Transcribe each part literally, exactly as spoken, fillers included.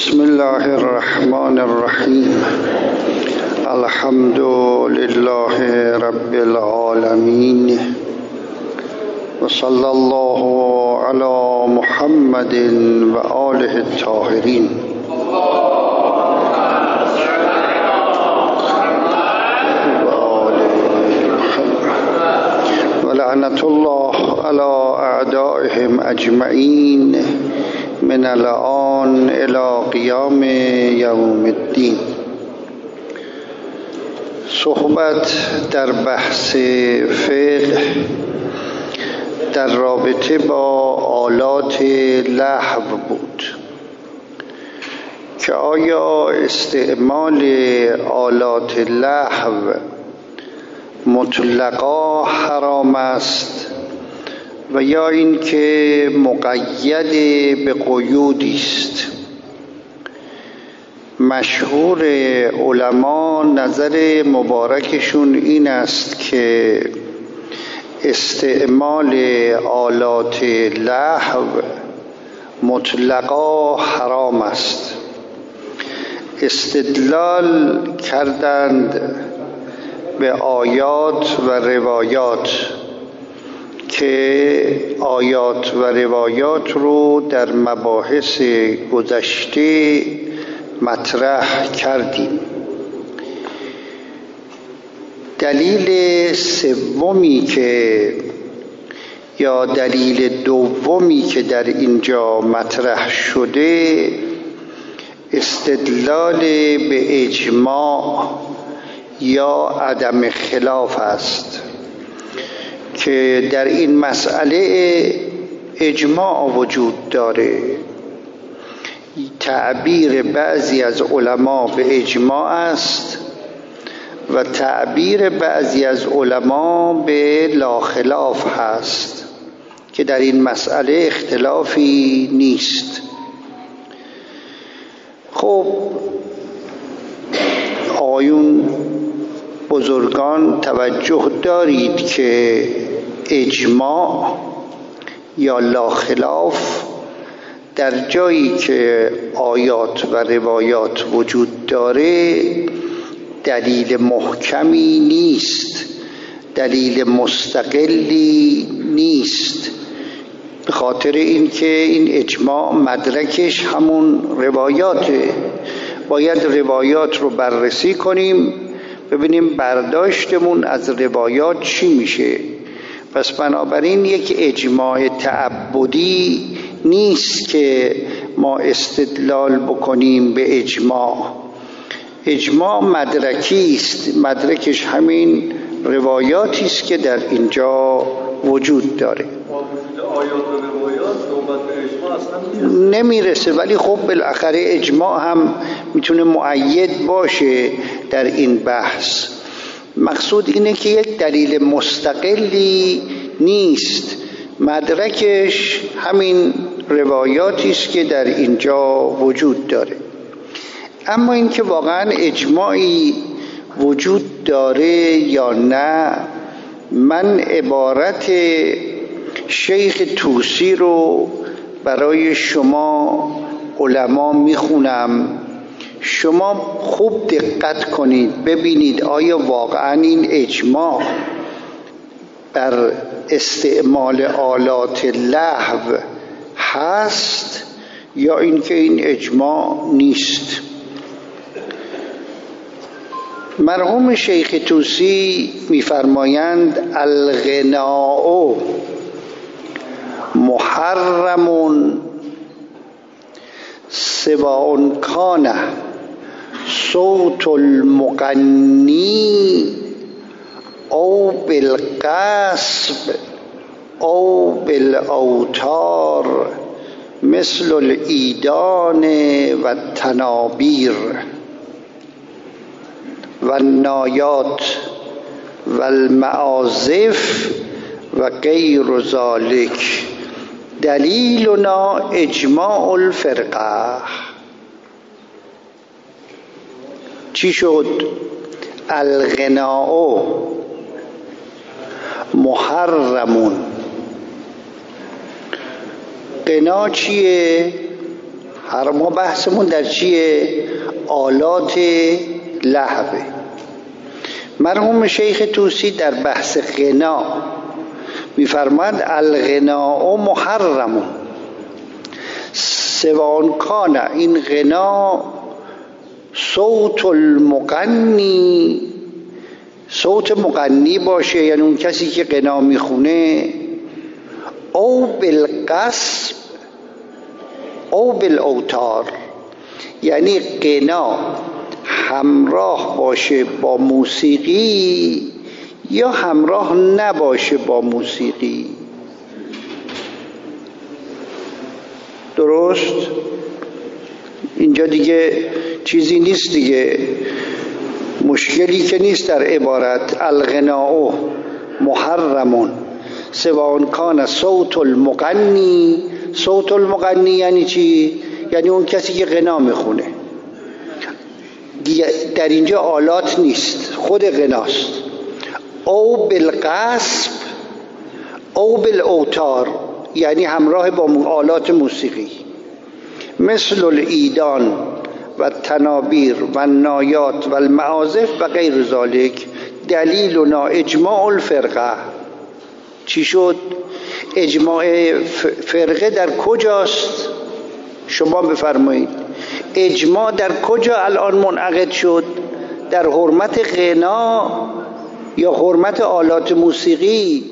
بسم الله الرحمن الرحیم. الحمد لله رب العالمین و صلی الله علی محمد و آله الطاهرین. و لعنت الله علی اعدائهم اجمعین من الآن الى قیام یوم الدین. صحبت در بحث فقه در رابطه با آلات لهو بود که آیا استعمال آلات لهو مطلقا حرام است و یا اینکه مقید به قیودی است. مشهور علما نظر مبارکشون این است که استعمال آلات لهو مطلقا حرام است. استدلال کردند به آیات و روایات که آیات و روایات رو در مباحث گذشته مطرح کردیم. دلیل سومی که یا دلیل دومی که در اینجا مطرح شده استدلال به اجماع یا عدم خلاف است که در این مسئله اجماع وجود داره. تعبیر بعضی از علما به اجماع است و تعبیر بعضی از علما به لا خلاف هست که در این مسئله اختلافی نیست. خب آقایون بزرگان توجه دارید که اجماع یا لا خلاف در جایی که آیات و روایات وجود داره دلیل محکمی نیست، دلیل مستقلی نیست، به خاطر اینکه این اجماع مدرکش همون روایاته. باید روایات رو بررسی کنیم ببینیم برداشتمون از روایات چی میشه. پس بنابراین یک اجماع تعبدی نیست که ما استدلال بکنیم به اجماع. اجماع مدرکی است، مدرکش همین روایاتی است که در اینجا وجود داره. نمیرسه، ولی خب بالاخره اجماع هم میتونه مؤید باشه در این بحث. مقصود اینه که یک دلیل مستقلی نیست، مدرکش همین روایاتی است که در اینجا وجود داره. اما اینکه واقعا اجماعی وجود داره یا نه، من عبارت شیخ طوسی رو برای شما علما میخونم. شما خوب دقت کنید ببینید آیا واقعا این اجماع بر استعمال آلات لهو هست یا اینکه این اجماع نیست. مرحوم شیخ طوسی میفرمایند الغناء محرم سواء کان صوت المغنی او بالقصب او بالاوتار مثل الایدان و التنابیر و النایات و المعازف و غیر ذلک. دلیلنا اجماع الفرقه. چی شد؟ الغناء محرمون. غنا چیه؟ هر ما بحثمون در چیه؟ آلات لهوه. مرحوم شیخ طوسی در بحث غنا میفرماد الغناء محرم سوان کان، این غنا صوت المغنی، صوت مغنی باشه یعنی اون کسی که غنا میخونه، او بالقصب او بالاوتار، یعنی غنا همراه باشه با موسیقی یا همراه نباشه با موسیقی. درست؟ اینجا دیگه چیزی نیست دیگه، مشکلی که نیست در عبارت الغناء محرمون سوان کان صوت المغنی. صوت المغنی یعنی چی؟ یعنی اون کسی که غنا میخونه. در اینجا آلات نیست، خود غناست. او بالقصب او بالاوتار، یعنی همراه با آلات موسیقی، مثل الایدان و تنابیر و نایات و المعازف و غیر ذالک. دلیلنا اجماع الفرقه. چی شد؟ اجماع فرقه در کجاست؟ شما بفرمایید اجماع در کجا الان منعقد شد؟ در حرمت غنا یا حرمت آلات موسیقی؟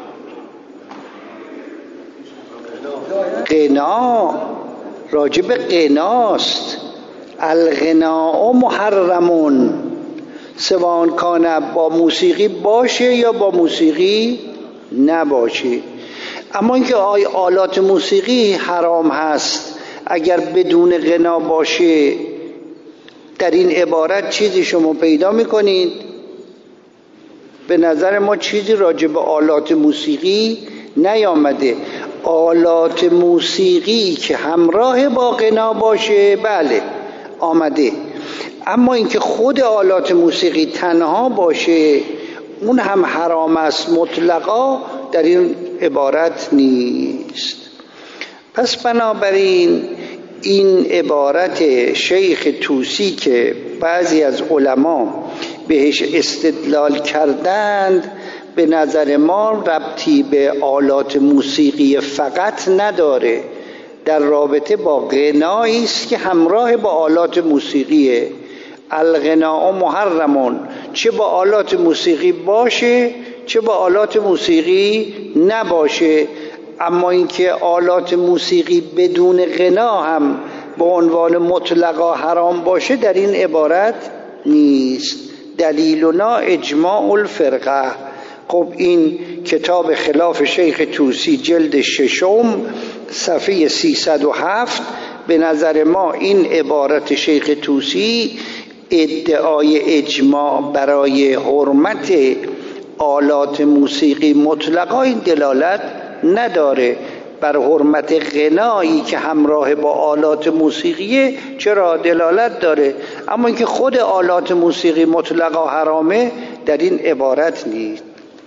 غنا، راجب غناست. الغناء محرمون سوان کان، با موسیقی باشه یا با موسیقی نباشه. اما اینکه آلات موسیقی حرام هست اگر بدون غنا باشه، در این عبارت چیزی شما پیدا میکنید؟ به نظر ما چیزی راجع به آلات موسیقی نیامده. آلات موسیقی که همراه با غنا باشه بله آمده، اما اینکه خود آلات موسیقی تنها باشه اون هم حرام است مطلقا، در این عبارت نیست. پس بنابراین این عبارت شیخ طوسی که بعضی از علما بهش استدلال کردند، به نظر ما ربطی به آلات موسیقی فقط نداره، در رابطه با غنایی است که همراه با آلات موسیقیه. الغناء محرمون، چه با آلات موسیقی باشه چه با آلات موسیقی نباشه. اما اینکه آلات موسیقی بدون غنا هم به عنوان مطلقا حرام باشه در این عبارت نیست. دلیلنا اجماع الفرقه. خب این کتاب خلاف شیخ طوسی جلد ششم صفحه سیصد و هفت، به نظر ما این عبارت شیخ طوسی ادعای اجماع برای حرمت آلات موسیقی مطلقا این دلالت نداره. بر حرمت غنایی که همراه با آلات موسیقیه چرا دلالت داره، اما اینکه خود آلات موسیقی مطلقا حرامه در این عبارت نیست.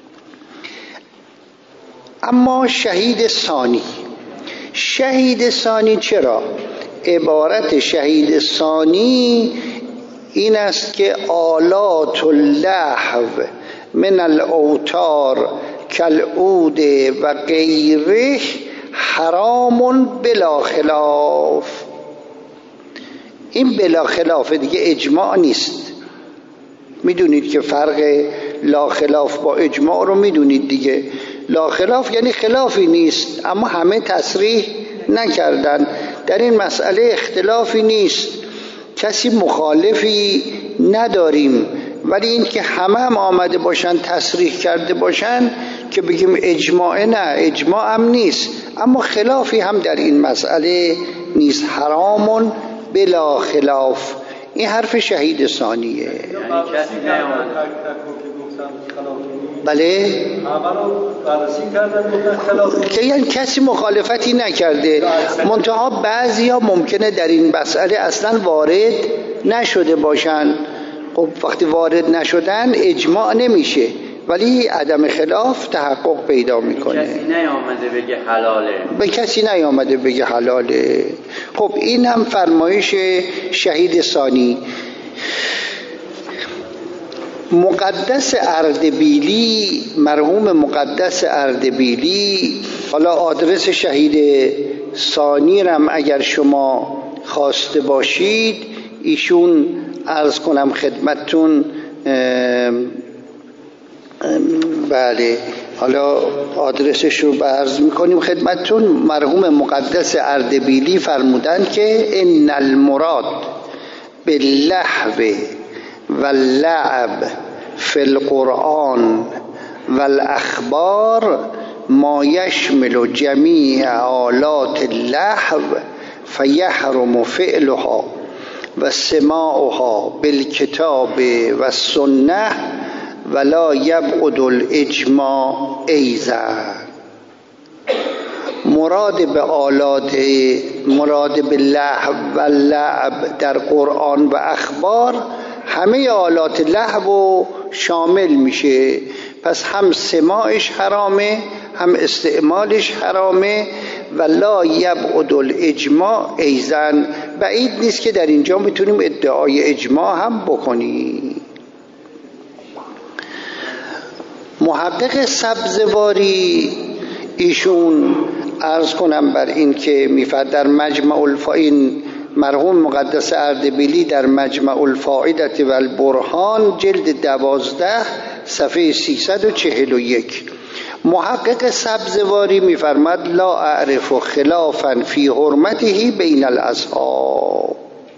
اما شهید ثانی، شهید ثانی چرا؟ عبارت شهید ثانی این است که آلات اللهو من الاوتار کالعود و غیره حرام بلا خلاف. این بلا خلاف دیگه اجماع نیست. میدونید که فرق لا خلاف با اجماع رو میدونید دیگه. لا خلاف یعنی خلافی نیست، اما همه تصریح نکردن. در این مسئله اختلافی نیست، کسی مخالفی نداریم، ولی این که همه هم آمده باشن تصریح کرده باشن که بگیم اجماع، نه اجماع هم نیست، اما خلافی هم در این مسئله نیست. حرامون بلا خلاف. این حرف شهید ثانیه. بله که یعنی کسی مخالفتی نکرده، منتها بعضی ها ممکنه در این مسئله اصلا وارد نشده باشن. خب وقتی وارد نشدن اجماع نمیشه، ولی عدم خلاف تحقق پیدا میکنه. کسی نیامده بگه حلاله، به کسی نیامده بگه حلاله. خب این هم فرمایش شهید ثانی. مقدس اردبیلی، مرحوم مقدس اردبیلی، حالا آدرس شهید ثانی رم اگر شما خواسته باشید ایشون عرض کنم خدمتتون. بله حالا آدرسش رو عرض میکنیم خدمتتون. مرحوم مقدس اردبیلی فرمودن که ان المراد باللهو واللعب فی القرآن والاخبار ما یشمل جمیع آلات اللهو فیحرم فعلها و سماعها بالکتاب و السنه ولا یبعد الاجماع ایضا. مراد به آلات، مراد به لهو و لعب در قرآن و اخبار همه آلات لهو شامل میشه. پس هم سماعش حرامه هم استعمالش حرامه. و لا یبعد الاجماع ایضا، بعید نیست که در اینجا میتونیم ادعای اجماع هم بکنیم. محقق سبزواری ایشون عرض کنم بر این که میفرد در مجمع الفائین، مرحوم مقدس اردبیلی در مجمع الفائدة و البرهان جلد دوازده صفحه سیصد و چهل و یک، محقق سبزواری میفرماد لا اعرف خلافا فی حرمته بین الاصحاب.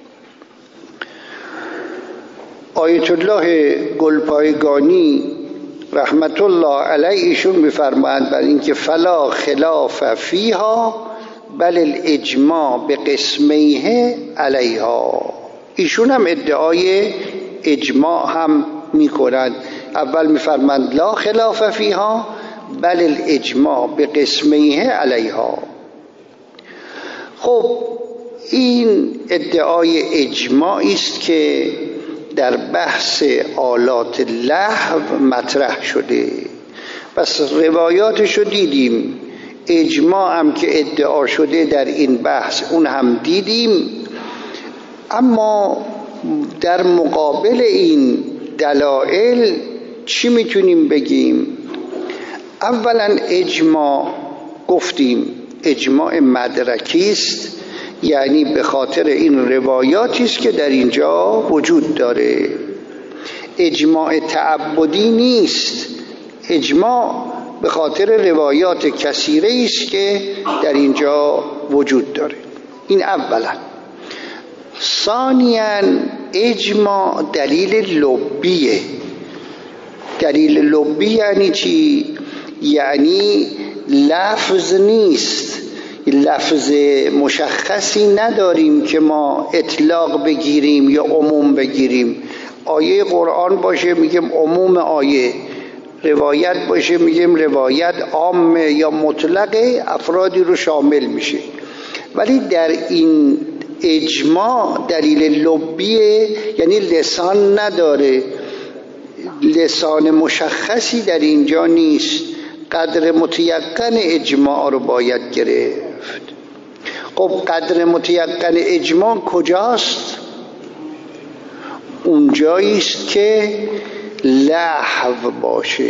آیت الله گلپایگانی رحمت الله علیه ایشون میفرمایند بر اینکه فلا خلاف فیها بل الاجماع به قسمیه علیها. ایشون هم ادعای اجماع هم میکنند. اول میفرمایند لا خلاف فیها بل الاجماع به قسمیه علیها. خب این ادعای اجماعی است که در بحث آلات لهو مطرح شده. پس روایاتش رو دیدیم، اجماع هم که ادعا شده در این بحث اون هم دیدیم. اما در مقابل این دلایل چی میتونیم بگیم؟ اولا اجماع گفتیم اجماع مدرکی است، یعنی به خاطر این روایاتی است که در اینجا وجود داره. اجماع تعبدی نیست، اجماع به خاطر روایات کثیره است که در اینجا وجود داره. این اولا. ثانیاً اجماع دلیل لبیه. دلیل لبی یعنی چی؟ یعنی لفظ نیست، لفظ مشخصی نداریم که ما اطلاق بگیریم یا عموم بگیریم. آیه قرآن باشه میگیم عموم آیه، روایت باشه میگیم روایت عام یا مطلق افرادی رو شامل میشه. ولی در این اجماع دلیل لبیه، یعنی لسان نداره، لسان مشخصی در اینجا نیست. قدر متیقن اجماع رو باید گرفت. خب قدر متیقن اجماع کجاست؟ اونجایی است که لهو باشه.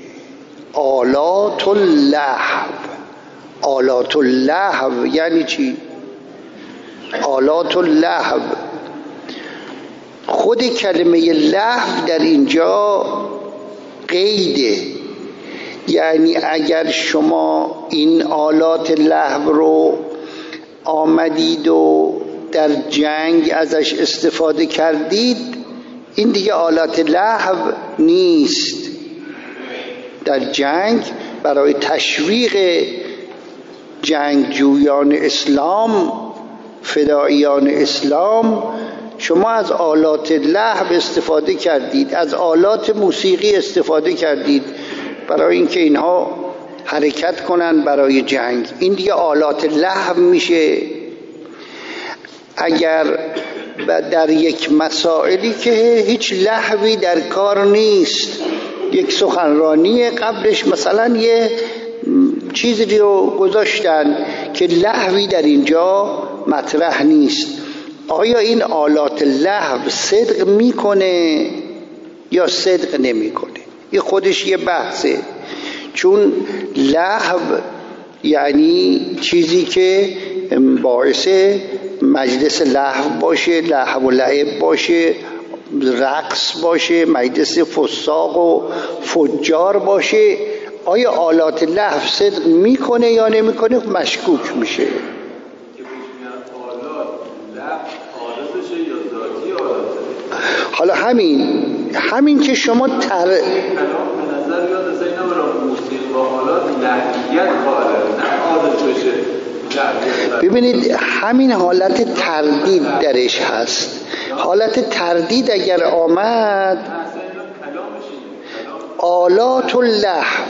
آلات اللهو. آلات اللهو یعنی چی؟ آلات اللهو، خود کلمه لهو در اینجا قیده. یعنی اگر شما این آلات لهو رو آمدید و در جنگ ازش استفاده کردید، این دیگه آلات لهو نیست. در جنگ برای تشویق جنگجویان اسلام، فداییان اسلام، شما از آلات لهو استفاده کردید، از آلات موسیقی استفاده کردید برای اینکه اینها حرکت کنن برای جنگ. این دیگه آلات لهو میشه. اگر در یک مسائلی که هیچ لهوی در کار نیست، یک سخنرانی قبلش مثلا یه چیزی رو گذاشتن که لهوی در اینجا مطرح نیست. آیا این آلات لهو صدق میکنه یا صدق نمیکنه؟ این خودش یه بحثه، چون لهو یعنی چیزی که باعث مجلس لهو باشه، لهو و لعب باشه، رقص باشه، مجلس فساق و فجار باشه. آیا آلات لهو صدق میکنه یا نمیکنه؟ مشکوک میشه. حالا همین همین که شما تر ببینید همین حالت تردید درش هست. حالت تردید اگر آمد، آلات اللهو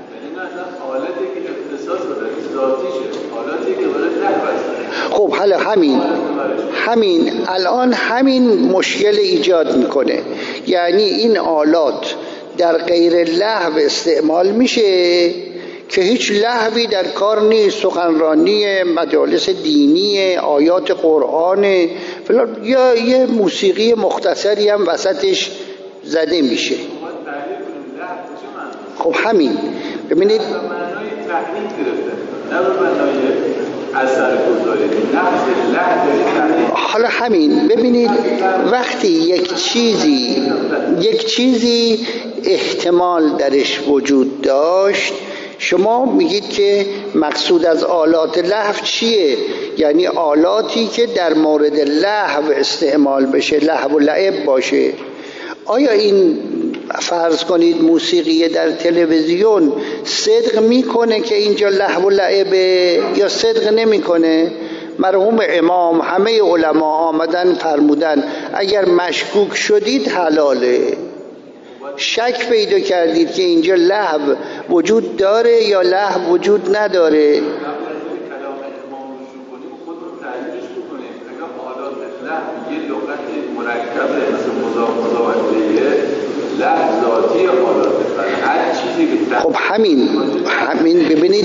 خب حالا همین همین الان همین مشکل ایجاد میکنه. یعنی این آلات در غیر لهو استعمال میشه که هیچ لهوی در کار نیست، سخنرانی، مجالس دینی، آیات قرآن فلان، یا یه موسیقی مختصری هم وسطش زده میشه. خب همین ببینید حالا همین ببینید وقتی یک چیزی یک چیزی احتمال درش وجود داشت، شما میگید که مقصود از آلات لهو چیه؟ یعنی آلاتی که در مورد لهو استعمال بشه، لهو و لعب باشه. آیا این فرض کنید موسیقی در تلویزیون صدق میکنه که اینجا لهو و لعبه یا صدق نمیکنه؟ مرحوم امام همه علما آمدن فرمودن اگر مشکوک شدید حلاله، شک پیدا کردید که اینجا لهو وجود داره یا لهو وجود نداره، خب همین همین ببینید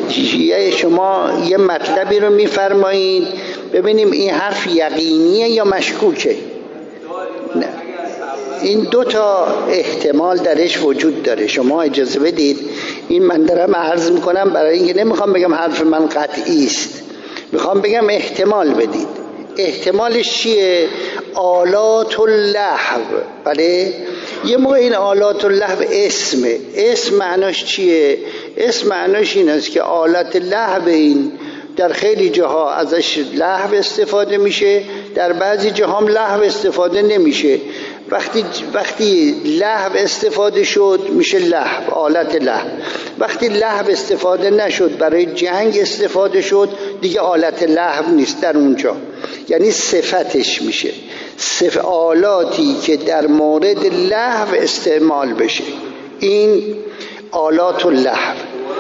شما یه مطلبی رو میفرمایید، ببینیم این حرف یقینیه یا مشکوکه. نه. این دو تا احتمال درش وجود داره. شما اجازه بدید این من دارم عرض میکنم برای اینکه نمیخوام بگم حرف من قطعی است، میخوام بگم احتمال بدید. احتمالش چیه؟ آلات اللهو. بله یه موقع این آلات اللهو اسمه. اسم معناش چیه؟ اسم معناش این است که آلات لهو این در خیلی جاها ازش لهو استفاده میشه، در بعضی جاها هم لهو استفاده نمیشه. وقتی وقتی لهو استفاده شد میشه لهو، آلت لهو. وقتی لهو استفاده نشد، برای جنگ استفاده شد، دیگه آلت لهو نیست در اونجا، یعنی صفتش میشه. صف آلاتی که در مورد لهو استعمال بشه، این آلات اللهو.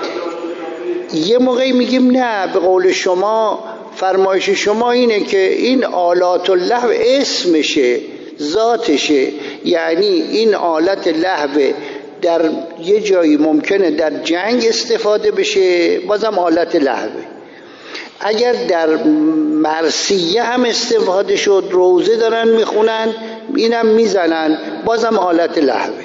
یه موقعی میگیم نه، به قول شما فرمایش شما اینه که این آلات اللهو اسمشه، ذاتشه، یعنی این آلت لهو در یه جایی ممکنه در جنگ استفاده بشه، بازم آلت لهوه. اگر در مرثیه هم استفاده شد، روزه دارن میخونن اینم میزنن، بازم آلت لهوه.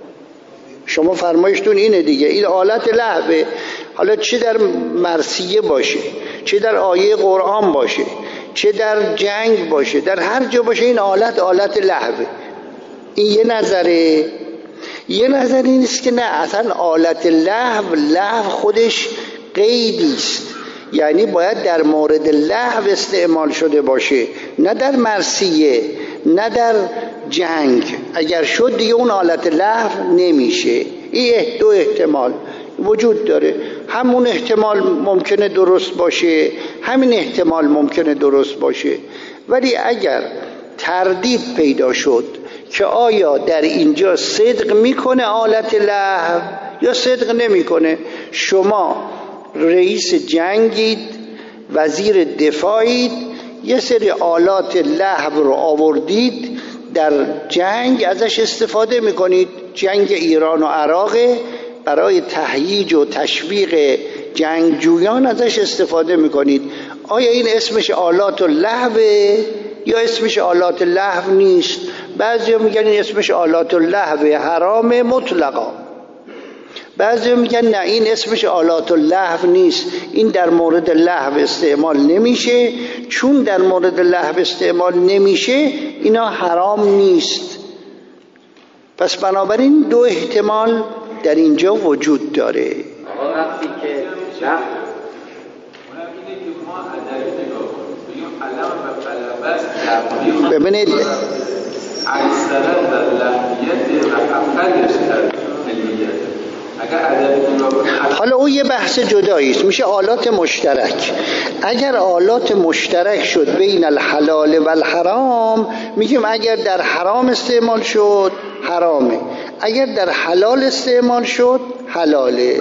شما فرمایشتون اینه دیگه، این آلت لهوه. حالا چه در مرثیه باشه، چه در آیه قرآن باشه، چه در جنگ باشه، در هر جا باشه این آلت آلت لهوه. این یه نظره. یه نظر این است که نه، اصلا آلت لهو لهو خودش قیدی است، یعنی باید در مورد لهو استعمال شده باشه، نه در مرثیه، نه در جنگ. اگر شد دیگه اون آلت لهو نمیشه. این دو احتمال وجود داره. همون احتمال ممکنه درست باشه، همین احتمال ممکنه درست باشه. ولی اگر تردید پیدا شد که آیا در اینجا صدق میکنه آلت لهو یا صدق نمیکنه، شما رئیس جنگید، وزیر دفاعید، یه سری آلات لهو رو آوردید در جنگ ازش استفاده میکنید. جنگ ایران و عراق برای تهییج و تشویق جنگجویان ازش استفاده میکنید. آیا این اسمش آلات اللهوه یا اسمش آلات لهو نیست؟ بعضی میگن این اسمش آلات اللهوه، حرام مطلقا. بعضی میگن نه، این اسمش آلات اللهو نیست، این در مورد لهو استعمال نمیشه. چون در مورد لهو استعمال نمیشه اینا حرام نیست. پس بنابراین دو احتمال در اینجا وجود داره. وقتی که ببینید حالا او یه بحث جدایی است، میشه آلات مشترک. اگر آلات مشترک شد بین الحلال و الحرام، میگیم اگر در حرام استعمال شد حرامه، اگر در حلال استعمال شد حلاله.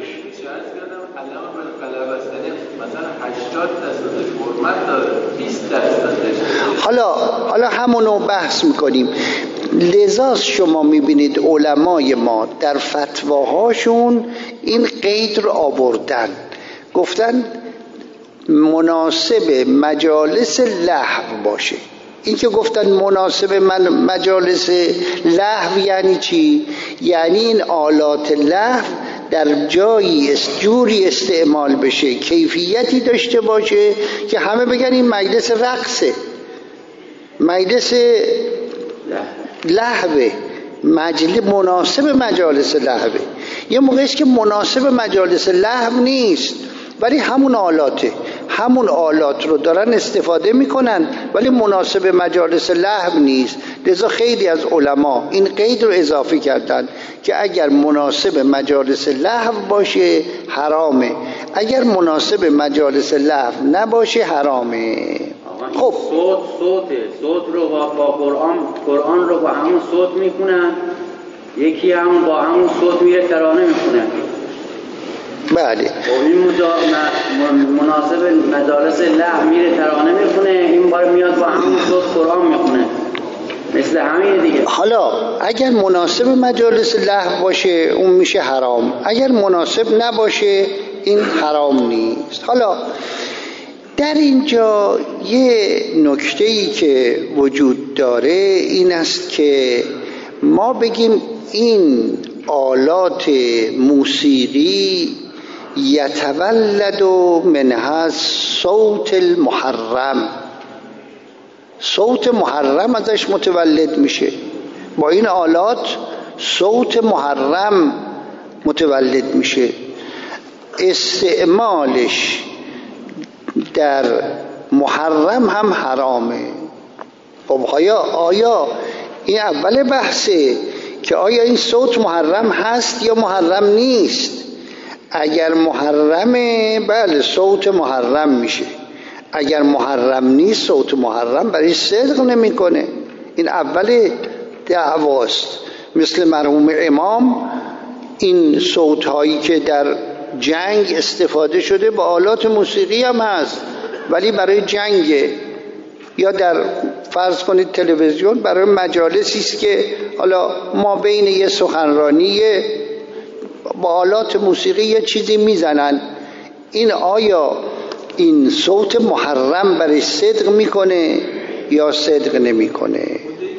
حالا حالا همونو بحث میکنیم. لذا شما میبینید علمای ما در فتواهاشون این قید رو آوردن، گفتن مناسب مجالس لهو باشه. این که گفتن مناسب من مجالس لهو یعنی چی؟ یعنی این آلات لهو در جایی است جوری استعمال بشه، کیفیتی داشته باشه که همه بگن این مجلس رقصه، مجلس لهوه، مجلس مناسب مجالس لهوه. یه موقعی است که مناسب مجالس لهو نیست ولی همون آلاته، همون آلات رو دارن استفاده میکنن ولی مناسب مجالس لهو نیست. لذا خیلی از علما این قید رو اضافه کردن که اگر مناسب مجالس لهو باشه حرامه، اگر مناسب مجالس لهو نباشه حرامه. خب صوت صوته صوت رو با, با قرآن قرآن رو با همون صوت میکنن، یکی هم با همون صوت میره ترانه میکنه. بله. و این مناسب مجالس لهو میره ترانه میکنه، این بار میاد با همون صوت قرآن میخونه، مثل همین دیگه. حالا اگر مناسب مجالس لهو باشه اون میشه حرام، اگر مناسب نباشه این حرام نیست. حالا در اینجا یه نکته‌ای که وجود داره این است که ما بگیم این آلات موسیقی یتولد منها صوت المحرم، صوت محرم ازش متولد میشه. با این آلات صوت محرم متولد میشه، استعمالش در محرم هم حرامه. خب آیا آیا این اول بحثه که آیا این صوت محرم هست یا محرم نیست؟ اگر محرمه بله صوت محرم میشه، اگر محرم نیست صوت محرم برای صدق نمیکنه. این اول دعواست. مثل مرحوم امام این صوت هایی که در جنگ استفاده شده با آلات موسیقی هم هست ولی برای جنگ، یا در فرض کنید تلویزیون برای مجالسی است که حالا ما بین یه سخنرانی با آلات موسیقی یه چیزی میزنن، این آیا این صوت محرم برای صدق میکنه یا صدق نمیکنه؟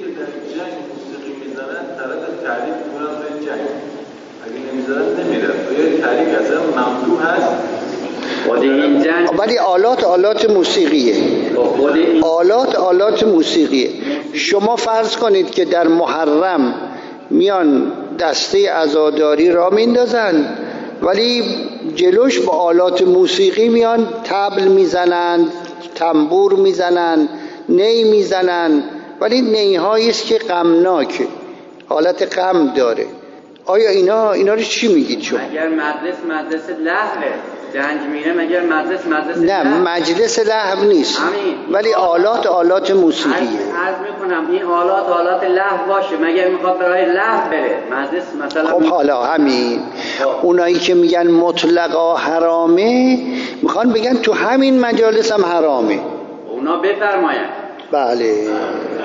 ولی آلات آلات موسیقیه، آلات آلات موسیقیه. شما فرض کنید که در محرم میان دسته عزاداری را میندازن ولی جلوش با آلات موسیقی میان طبل میزنن، تنبور میزنن، نی میزنن، ولی نیهایی است که غمناکه، حالت غم داره. آیا اینا اینا رو چی میگید شما؟ اگر مجلس مجلس لهوه جنگ میره، مگر مجلس مجلس نه لهو؟ مجلس لهو نیست همین. ولی آلات آلات موسیقیه. عرض میکنم این آلات آلات لهو باشه، مگر میخواد برای لهو بره مجلس مثلا؟ خب حالا همین اونایی که میگن مطلقا حرامه میخوان بگن تو همین مجالس هم حرامه. اونا بفرماین. بله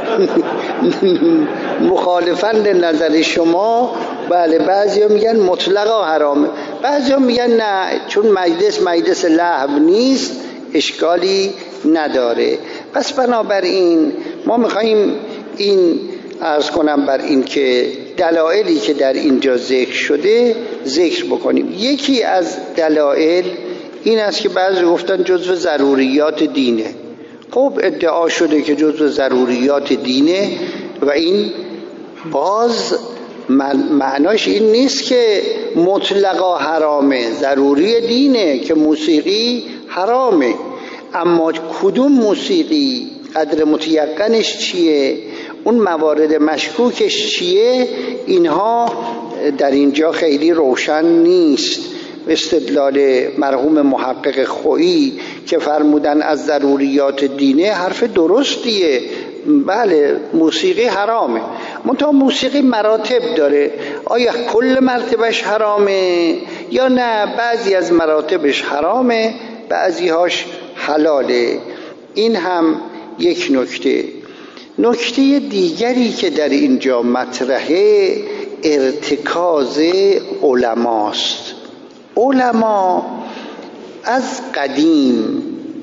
مخالفند نظر شما، بله بعضیا میگن مطلقا حرامه، بعضیا میگن نه چون مجلس مجلس لهو نیست اشکالی نداره. پس بنابراین ما میخواییم این عرض کنم بر این که دلایلی که در اینجا ذکر شده ذکر بکنیم. یکی از دلایل این است که بعضی گفتن جزو ضروریات دینه. خب ادعا شده که جزو ضروریات دینه و این باز معناش این نیست که مطلقا حرامه، ضروری دینه که موسیقی حرامه، اما کدوم موسیقی، قدر متیقنش چیه، اون موارد مشکوکش چیه، اینها در اینجا خیلی روشن نیست. استدلال مرحوم محقق خویی که فرمودن از ضروریات دینه حرف درستیه. بله موسیقی حرامه، منتها موسیقی مراتب داره، آیا کل مرتبش حرامه یا نه بعضی از مراتبش حرامه بعضی هاش حلاله. این هم یک نکته. نکته دیگری که در اینجا مطرحه ارتکاز علماست. علما از قدیم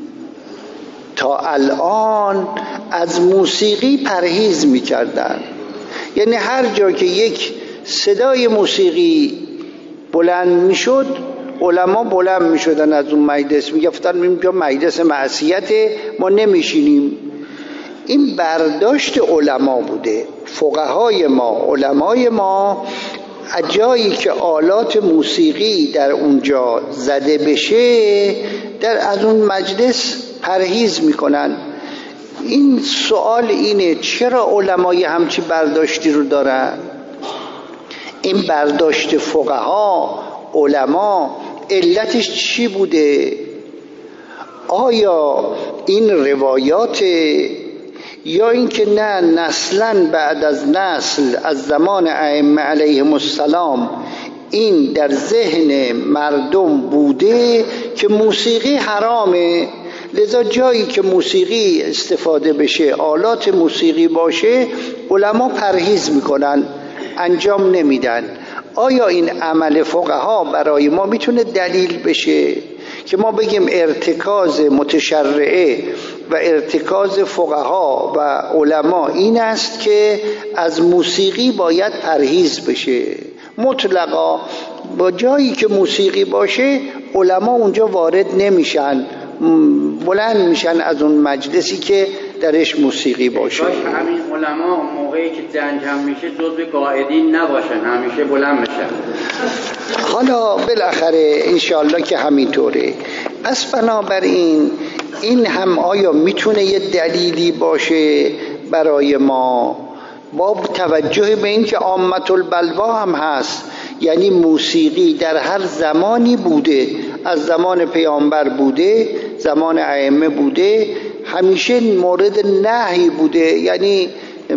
تا الان از موسیقی پرهیز می‌کردند. یعنی هر جا که یک صدای موسیقی بلند میشد علما بلند میشدن از اون مجلس، میگفتن اینجا مجلس معصیته ما نمیشینیم. این برداشت علما بوده. فقهای ما، علمای ما جایی که آلات موسیقی در اونجا زده بشه در از اون مجلس پرهیز میکنن. این سوال اینه چرا علمای همچی برداشتی رو دارن؟ این برداشت فقها علما علتش چی بوده؟ آیا این روایات یا اینکه نه نسلا بعد از نسل از زمان ائمه علیهم السلام این در ذهن مردم بوده که موسیقی حرامه، لذا جایی که موسیقی استفاده بشه، آلات موسیقی باشه، علما پرهیز میکنن، انجام نمیدن. آیا این عمل فقها برای ما میتونه دلیل بشه که ما بگیم ارتکاز متشرعه و ارتکاز فقها و علما این است که از موسیقی باید پرهیز بشه مطلقا؟ با جایی که موسیقی باشه علما اونجا وارد نمیشن، بلند میشن از اون مجلسی که درش موسیقی باشه. همین علما موقعی که جنگ هم میشه جزو قائدین نباشن، همیشه بلند میشن. حالا بالاخره انشالله که همینطوره. پس بنابراین این هم آیا میتونه یه دلیلی باشه برای ما با توجه به این که عامة البلوا هم هست؟ یعنی موسیقی در هر زمانی بوده، از زمان پیامبر بوده، زمان ائمه بوده، همیشه مورد نهی بوده. یعنی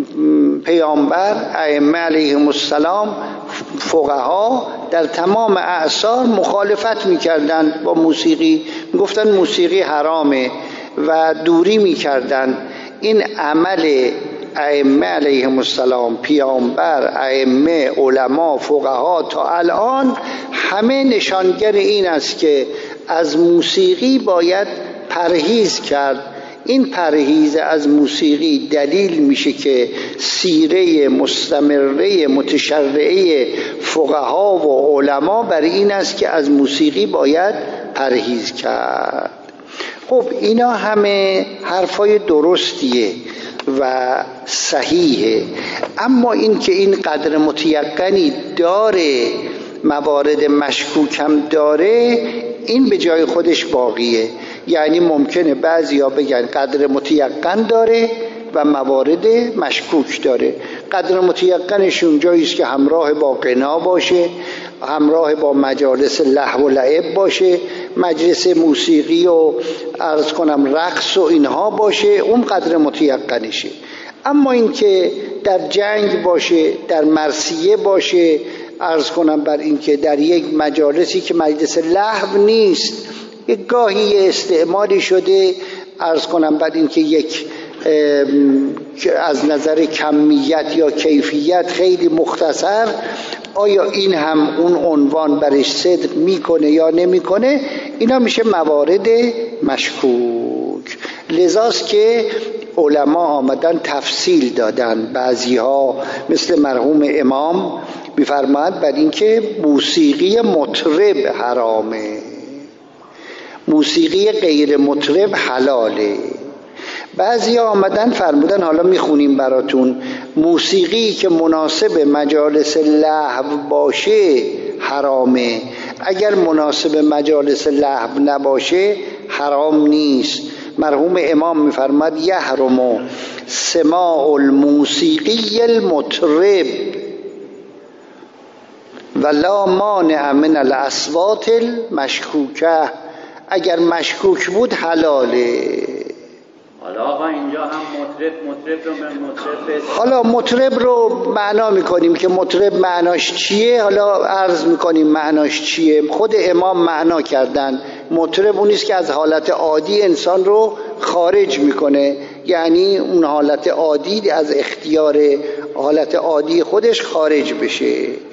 پیامبر، ائمه علیهم السلام، فقها در تمام اعصار مخالفت میکردند با موسیقی، میگفتن موسیقی حرامه و دوری میکردند. این عمل ائمه علیهم السلام، پیامبر، ائمه، علما، فقها تا الان همه نشانگر این است که از موسیقی باید پرهیز کرد. این پرهیز از موسیقی دلیل میشه که سیره مستمره متشرعه فقها و علما بر این است که از موسیقی باید پرهیز کرد. خب اینا همه حرفای درستیه و صحیحه، اما این که این قدر متیقنی داره، موارد مشکوک هم داره، این به جای خودش باقیه. یعنی ممکنه بعضیا بگن قدر متیقن داره و موارد مشکوک داره. قدر متیقنش اونجایی است که همراه با غنا باشه، همراه با مجالس لهو و لعب باشه، مجلس موسیقی و عرض کنم رقص و اینها باشه، اون قدر متیقنشه. اما این که در جنگ باشه، در مرثیه باشه، عرض کنم بر این که در یک مجالسی که مجلس لهو نیست، یک گاهی استعمالی شده، عرض کنم بر این که یک از نظر کمیت یا کیفیت خیلی مختصر، آیا این هم اون عنوان برش صدق میکنه یا نمیکنه؟ اینا میشه موارد مشکوک. لذاست که علما آمدن تفصیل دادن. بعضی ها مثل مرحوم امام میفرماید بر این که موسیقی مطرب حرامه، موسیقی غیر مطرب حلاله. بعضی ها آمدن فرمودن، حالا میخونیم براتون، موسیقی که مناسب مجالس لهو باشه حرامه، اگر مناسب مجالس لهو نباشه حرام نیست. مرحوم امام میفرماد یحرم سماع الموسیقی المطرب ولا مانع من الاصوات المشکوکه. اگر مشکوک بود حلاله. حالا آقا اینجا هم مطرب مطرب رو به مطرب، حالا مطرب رو معنا میکنیم که مطرب معناش چیه، حالا عرض میکنیم معناش چیه. خود امام معنا کردن مطرب اونیست که از حالت عادی انسان رو خارج میکنه، یعنی اون حالت عادی از اختیار حالت عادی خودش خارج بشه.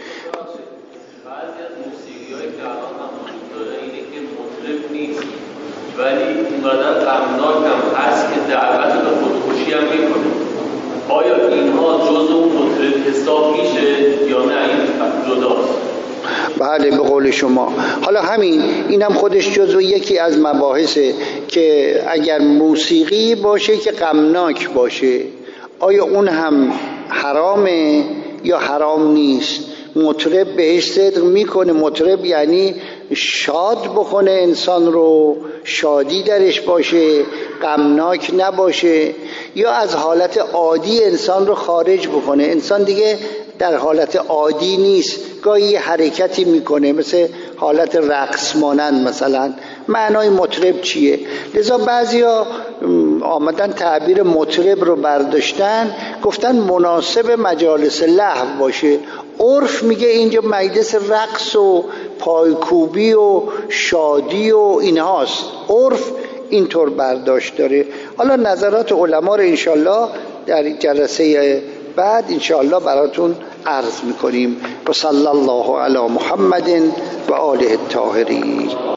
ولی اونقدر غمناک هم هست که دعوت به خودکشی هم میکنه. آیا اینها جزء اون مطرب حساب میشه یا نه این جداست؟ بله به قول شما. حالا همین اینم خودش جزء یکی از مباحثه که اگر موسیقی باشه که غمناک باشه، آیا اون هم حرامه یا حرام نیست؟ مطرب بهش صدق میکنه. مطرب یعنی شاد بکنه انسان رو، شادی درش باشه، غمناک نباشه، یا از حالت عادی انسان رو خارج بکنه. انسان دیگه در حالت عادی نیست، گاهی حرکتی میکنه مثل حالت رقص مانند مثلا. معنای مطرب چیه؟ لذا بعضیا آمدن تعبیر مطرب رو برداشتن، گفتن مناسب مجالس لهو باشه. عرف میگه اینجا مجلس رقص و پایکوبی و شادی و اینهاست. عرف اینطور برداشت داره. حالا نظرات علما رو انشالله در جلسه بعد انشالله براتون عرض میکنیم. و صلی الله علی محمد و آله الطاهرین.